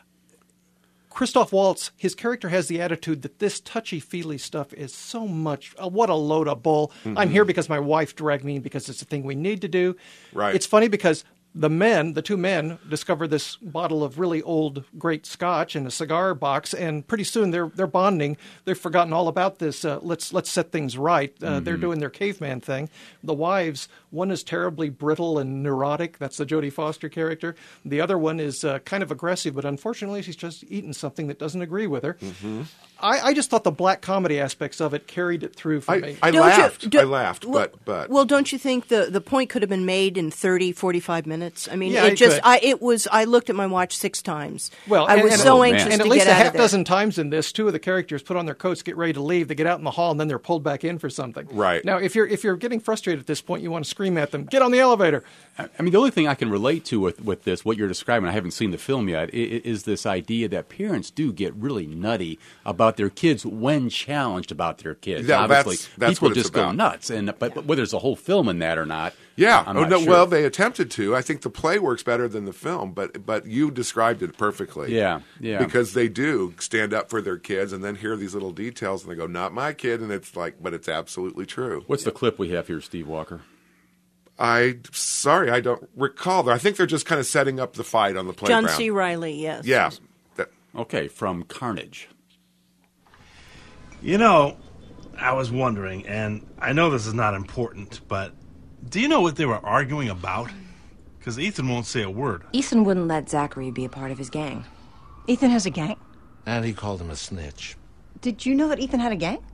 Christoph Waltz, his character has the attitude that this touchy-feely stuff is so much, uh, what a load of bull. Mm-hmm. I'm here because my wife dragged me in because it's a thing we need to do. Right. It's funny because the men, the two men, discover this bottle of really old, great scotch in a cigar box, and pretty soon they're they're bonding. They've forgotten all about this. Uh, let's let's set things right. Uh, mm-hmm. They're doing their caveman thing. The wives, one is terribly brittle and neurotic. That's the Jodie Foster character. The other one is uh, kind of aggressive, but unfortunately, she's just eaten something that doesn't agree with her. Mm-hmm. I, I just thought the black comedy aspects of it carried it through for I, me. I Don't laughed. You, do, I laughed, well, but but well, don't you think the, the point could have been made in thirty, forty-five minutes? I mean, Yeah, it it just could. I it was I looked at my watch six times. Well, I and- was and- so Oh, anxious man. And to at least get a out half of there. dozen times in this, two of the characters put on their coats, get ready to leave. They get out in the hall, and then they're pulled back in for something. Right. Now, if you're if you're getting frustrated at this point, you want to scream at them, "Get on the elevator!" I mean, the only thing I can relate to with, with this, what you're describing, I haven't seen the film yet, i- is this idea that parents do get really nutty about their kids when challenged about their kids. Yeah, Obviously, that's- that's people what it's just go about. nuts. And but, but whether there's a whole film in that or not, yeah. I'm Oh, not no, sure. Well, they attempted to. I think the play works better than the film, but but you described it perfectly. Yeah, yeah. Because they do stand up for their kids and then hear these little details and they go, "Not my kid," and it's like, but it's absolutely true. What's the clip we have here, Steve Walker? I sorry, I don't recall. I think they're just kind of setting up the fight on the playground. John C. Reilly, yes. Yeah. That- Okay, from Carnage. You know, I was wondering, and I know this is not important, but do you know what they were arguing about? Because Ethan won't say a word. Ethan wouldn't let Zachary be a part of his gang. Ethan has a gang? And he called him a snitch. Did you know that Ethan had a gang?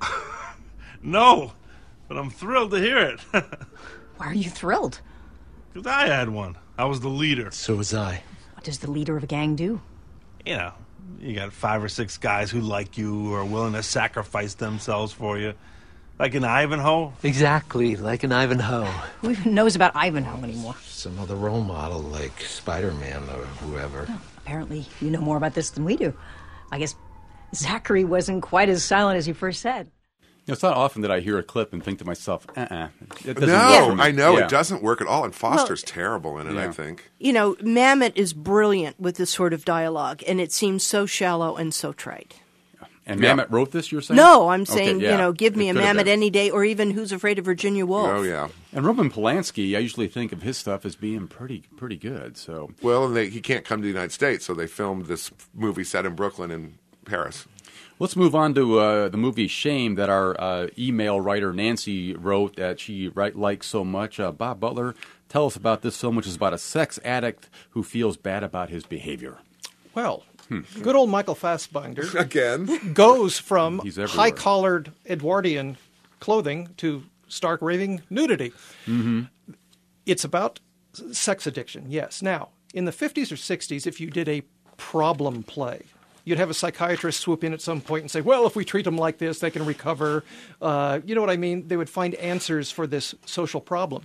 No, but I'm thrilled to hear it. Why are you thrilled? Because I had one. I was the leader. So was I. What does the leader of a gang do? You know, you got five or six guys who like you, who are willing to sacrifice themselves for you. Like an Ivanhoe? Exactly, like an Ivanhoe. Who even knows about Ivanhoe anymore? Some other role model like Spider-Man or whoever. Well, apparently you know more about this than we do. I guess Zachary wasn't quite as silent as you first said. You know, it's not often that I hear a clip and think to myself, uh-uh. It doesn't No, work for me. I know Yeah. it doesn't work at all, and Foster's Well, terrible in it. I yeah. think. You know, Mamet is brilliant with this sort of dialogue, and it seems so shallow and so trite. And Yeah. Mamet wrote this, you're saying? No, I'm Okay, saying, yeah. you know, give me It a could have Mamet been. any day, or even Who's Afraid of Virginia Woolf. Oh yeah. And Roman Polanski, I usually think of his stuff as being pretty pretty good. So Well, and they, he can't come to the United States, so they filmed this movie set in Brooklyn and Paris. let's move on to uh, the movie Shame that our uh, email writer Nancy wrote that she write, likes so much. Uh, Bob Butler, tell us about this film, which is about a sex addict who feels bad about his behavior. Well, hmm. good old Michael Fassbinder again goes from He's everywhere. high-collared Edwardian clothing to stark raving nudity. Mm-hmm. It's about sex addiction, yes. Now, in the fifties or sixties, if you did a problem play, you'd have a psychiatrist swoop in at some point and say, well, if we treat them like this, they can recover. Uh, you know what I mean? They would find answers for this social problem.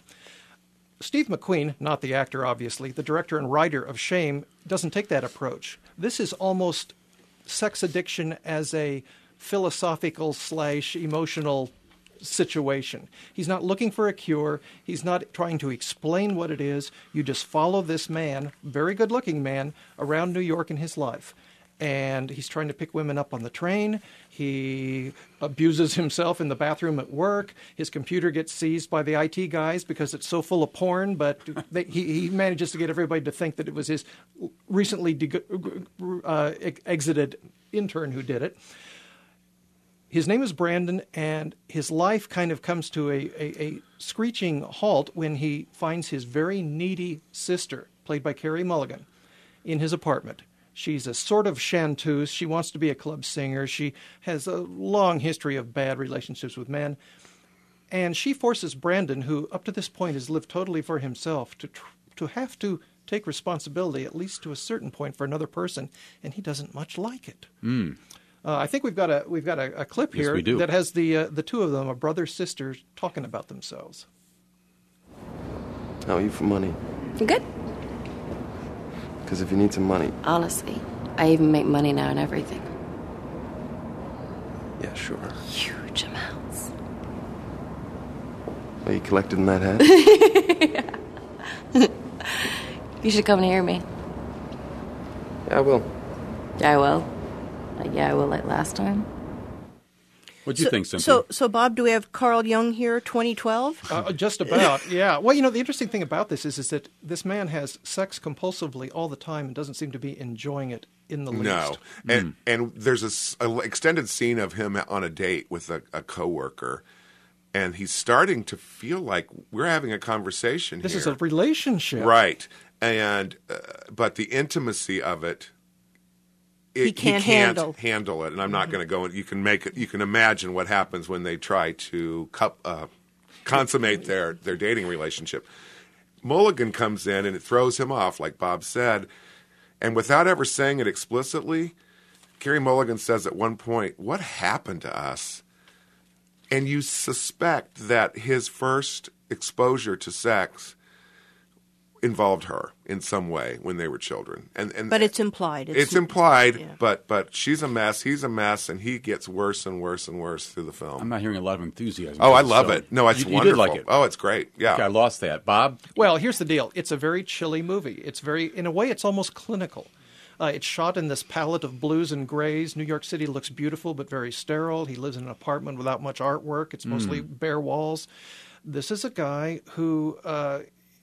Steve McQueen, not the actor, obviously, the director and writer of Shame, doesn't take that approach. This is almost sex addiction as a philosophical slash emotional situation. He's not looking for a cure. He's not trying to explain what it is. You just follow this man, very good-looking man, around New York in his life. And he's trying to pick women up on the train. He abuses himself in the bathroom at work. His computer gets seized by the I T guys because it's so full of porn, but they, he, he manages to get everybody to think that it was his recently de- uh, exited intern who did it. His name is Brandon, and his life kind of comes to a, a, a screeching halt when he finds his very needy sister, played by Carey Mulligan, in his apartment. She's a sort of chanteuse. She wants to be a club singer. She has a long history of bad relationships with men. And she forces Brandon, who up to this point has lived totally for himself, to tr- to have to take responsibility, at least to a certain point, for another person, and he doesn't much like it. Mm. Uh, I think we've got a we've got a, a clip Yes, here we do. that has the uh, the two of them, a brother sister, talking about themselves. How are you for money? Good. Because if you need some money... Honestly, I even make money now and everything. Yeah, sure. Huge amounts. Are you collected in that hat? Yeah. You should come and hear me. Yeah, I will. Yeah, I will. Like, yeah, I will like last time. What do you so, think, Cynthia? So, so Bob, do we have Carl Jung here, twenty twelve? Uh, just about, yeah. Well, you know, the interesting thing about this is, is that this man has sex compulsively all the time and doesn't seem to be enjoying it in the least. No. And, mm. and there's an extended scene of him on a date with a, a coworker. And he's starting to feel like we're having a conversation this here. This is a relationship. Right. And uh, but the intimacy of it, it he can't, he can't handle. handle it. And I'm not going to go. You can make it. You can imagine what happens when they try to cup, uh, consummate their their dating relationship. Mulligan comes in and it throws him off, like Bob said, and without ever saying it explicitly, Carey Mulligan says at one point, "What happened to us?" And you suspect that his first exposure to sex involved her in some way when they were children. And, and but it's implied. It's, it's implied, yeah. but but she's a mess, he's a mess, and he gets worse and worse and worse through the film. I'm not hearing a lot of enthusiasm. Oh, I love it. No, it's you, wonderful. You did like it. Oh, it's great. Yeah. Okay, I lost that. Bob? Well, here's the deal. It's a very chilly movie. It's very, in a way, it's almost clinical. Uh, it's shot in this palette of blues and grays. New York City looks beautiful but very sterile. He lives in an apartment without much artwork. It's mostly mm. bare walls. This is a guy who, uh,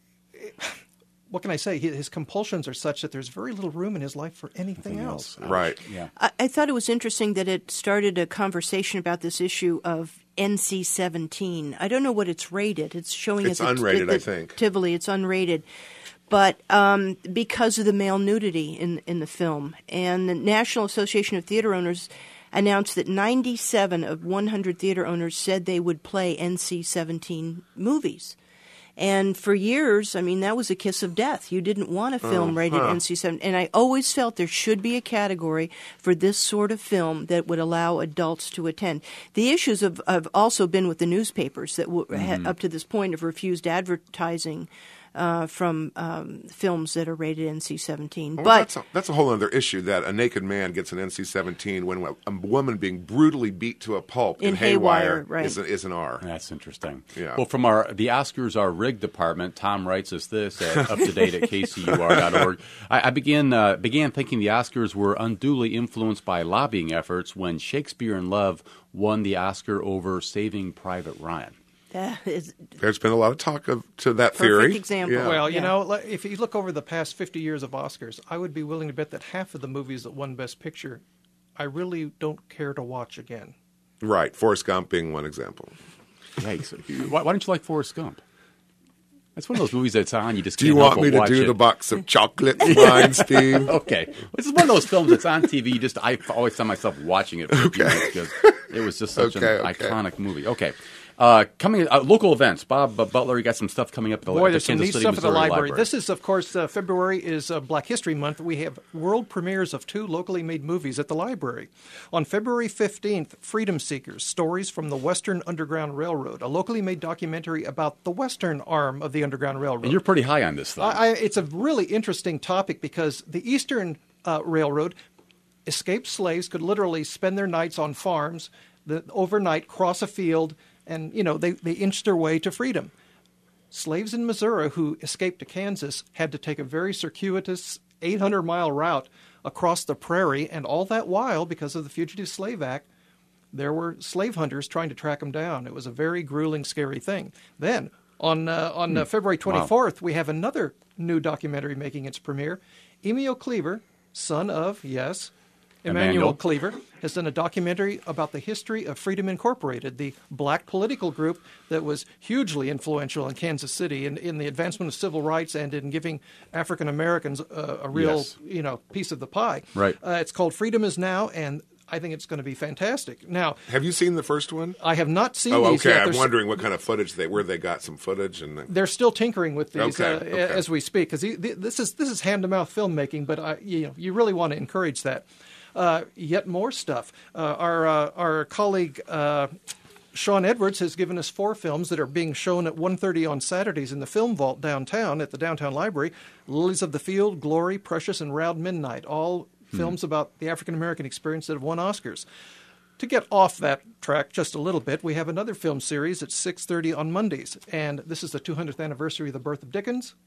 what can I say? His compulsions are such that there's very little room in his life for anything else. else. Right. Yeah. I, I thought it was interesting that it started a conversation about this issue of N C seventeen. I don't know what it's rated. It's showing it's us unrated, at, at, I think. Tivoli, it's unrated. But um, because of the male nudity in, in the film. And the National Association of Theater Owners announced that ninety-seven of one hundred theater owners said they would play N C seventeen movies. And for years, I mean, that was a kiss of death. You didn't want a film oh, rated huh. N C seventeen. And I always felt there should be a category for this sort of film that would allow adults to attend. The issues have, have also been with the newspapers that w- mm-hmm. up to this point have refused advertising Uh, from um, films that are rated N C seventeen. Well, but that's a, that's a whole other issue, that a naked man gets an N C seventeen when a woman being brutally beat to a pulp in, in Haywire, Haywire right. is, a, is an R. That's interesting. Yeah. Well, from our the Oscars Are Rigged department, Tom writes us this at up to date at K C U R dot org. I, I began uh, began thinking the Oscars were unduly influenced by lobbying efforts when Shakespeare in Love won the Oscar over Saving Private Ryan. That is There's been a lot of talk of to that perfect theory. example. Yeah. Well, you yeah. know, if you look over the past fifty years of Oscars, I would be willing to bet that half of the movies that won Best Picture, I really don't care to watch again. Right. Forrest Gump being one example. Yikes. Why, why don't you like Forrest Gump? That's one of those movies that's on. You just do can't you want help me but to watch do it. the box of chocolates, mine, Steve? Okay, this is one of those films that's on T V. You just I always find myself watching it for okay. a few minutes because it was just such okay, an okay. iconic movie. Okay, uh, coming uh, local events. Bob uh, Butler, you got some stuff coming up. At the, Boy, at there's the some Kansas neat City, stuff at the Missouri library. library. This is, of course, uh, February is uh, Black History Month. We have world premieres of two locally made movies at the library. On February fifteenth, Freedom Seekers, Stories from the Western Underground Railroad, a locally made documentary about the western arm of the Underground Railroad. And you're pretty high on this thing. I, I, it's a really interesting topic because the Eastern uh, Railroad, escaped slaves could literally spend their nights on farms, the, overnight cross a field, and you know they, they inched their way to freedom. Slaves in Missouri who escaped to Kansas had to take a very circuitous eight hundred mile route across the prairie, and all that while, because of the Fugitive Slave Act, there were slave hunters trying to track them down. It was a very grueling, scary thing. Then, on uh, on uh, February twenty-fourth, wow. we have another new documentary making its premiere. Emil Cleaver, son of, yes, Emmanuel, Emmanuel Cleaver, has done a documentary about the history of Freedom Incorporated, the black political group that was hugely influential in Kansas City in, in the advancement of civil rights and in giving African Americans uh, a real yes. you know piece of the pie. Right. Uh, it's called Freedom Is Now, and I think it's going to be fantastic. Now, have you seen the first one? I have not seen oh, these okay. yet. I'm There's, wondering what kind of footage they where they got some footage and they're still tinkering with these okay, uh, okay. as we speak because this is this is hand to mouth filmmaking. But I, you know, you really want to encourage that. Uh, yet more stuff. Uh, our uh, our colleague uh, Sean Edwards has given us four films that are being shown at one thirty on Saturdays in the Film Vault downtown at the Downtown Library. Lilies of the Field, Glory, Precious, and Round Midnight. All hmm. films about the African American experience that have won Oscars. To get off that track just a little bit, we have another film series at six thirty on Mondays, and this is the two hundredth anniversary of the birth of Dickens.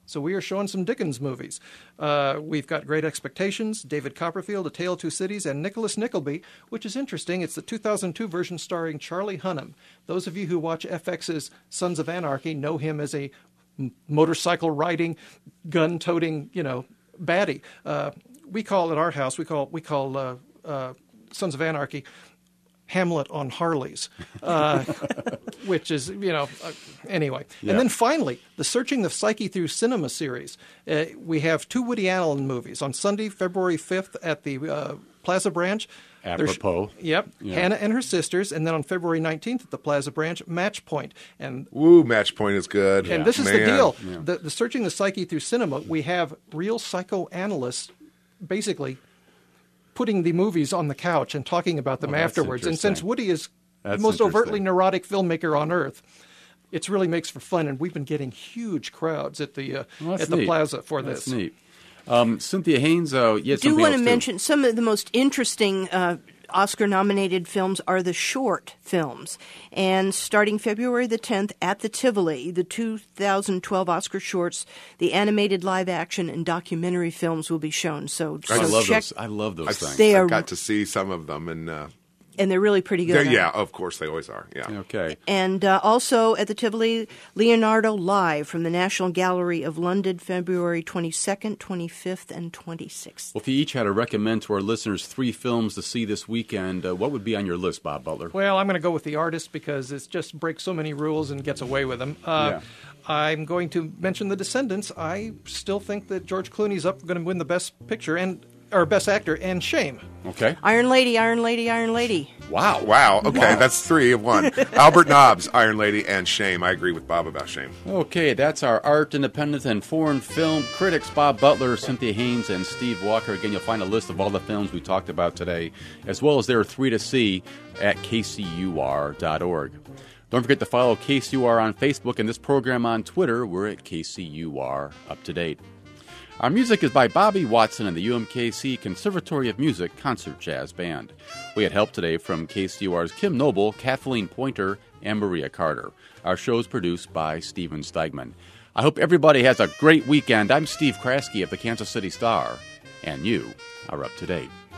So we are showing some Dickens movies. Uh, we've got Great Expectations, David Copperfield, A Tale of Two Cities, and Nicholas Nickleby, which is interesting. It's the two thousand two version starring Charlie Hunnam. Those of you who watch F X's Sons of Anarchy know him as a m- motorcycle-riding, gun-toting, you know, baddie. Uh, we call at our house, we call we call uh, uh, Sons of Anarchy Hamlet on Harleys, uh, which is, you know, uh, anyway. Yeah. And then finally, the Searching the Psyche Through Cinema series. Uh, we have two Woody Allen movies. On Sunday, February fifth at the uh, Plaza Branch. Apropos. Yep, Yeah. Hannah and Her Sisters. And then on February nineteenth at the Plaza Branch, Match Point. And Woo, Match Point is good. and this is Man. the deal. Yeah. The, the Searching the Psyche Through Cinema, we have real psychoanalysts basically putting the movies on the couch and talking about them Oh, that's afterwards. And since interesting. Woody is That's the most overtly interesting. neurotic filmmaker on earth, it really makes for fun. And we've been getting huge crowds at the uh, Well, that's at the neat. plaza for That's this. neat. Um, Cynthia Haynes, uh, you had I do something want else to too. mention some of the most interesting uh, Oscar-nominated films are the short films. And starting February the tenth at the Tivoli, the two thousand twelve Oscar shorts, the animated live-action and documentary films will be shown. So, I so love check, those. I love those I, things. They I are- got to see some of them, and uh, and they're really pretty they're- good. yeah, of course they always are. Yeah. Okay. And uh, also at the Tivoli, Leonardo Live from the National Gallery of London, February twenty-second, twenty-fifth, and twenty-sixth. Well, if you each had to recommend to our listeners three films to see this weekend, uh, what would be on your list, Bob Butler? Well, I'm going to go with The Artist because it just breaks so many rules and gets away with them. Uh, Yeah. I'm going to mention The Descendants. I still think that George Clooney's up going to win the Best Picture and or Best Actor, and shame. Okay. Iron Lady, Iron Lady, Iron Lady. Wow. Wow. Okay, Wow. that's three of one. Albert Nobbs, Iron Lady, and Shame. I agree with Bob about Shame. Okay, that's our art, independent, and foreign film critics, Bob Butler, Cynthia Haynes, and Steve Walker. Again, you'll find a list of all the films we talked about today, as well as there are three to see at K C U R dot org. Don't forget to follow K C U R on Facebook and this program on Twitter. We're at K C U R Up to Date. Our music is by Bobby Watson and the U M K C Conservatory of Music Concert Jazz Band. We had help today from K C U R's Kim Noble, Kathleen Pointer, and Maria Carter. Our show is produced by Steven Steigman. I hope everybody has a great weekend. I'm Steve Kraske of the Kansas City Star, and you are up to date.